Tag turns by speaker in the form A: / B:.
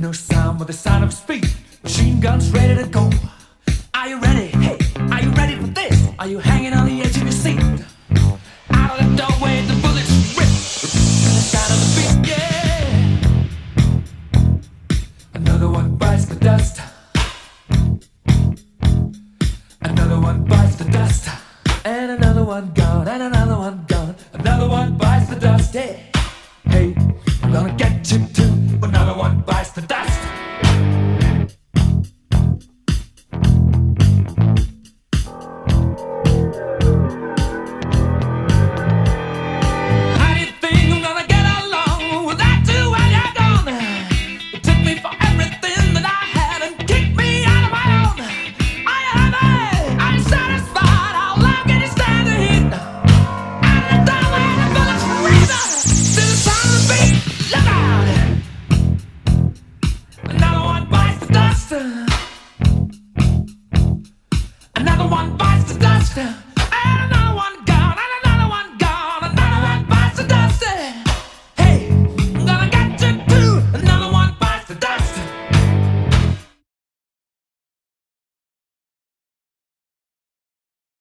A: No sound but the sound of speed. Machine guns ready to go. Are you ready? Hey, are you ready for this? Are you hanging on the edge of your seat? Out of the doorway, the bullets rip. The sound of the beat, yeah. Another one bites the dust. Another one bites the dust. And another one gone, and another one gone. Another one bites the dust, yeah. Hey, I'm gonna get you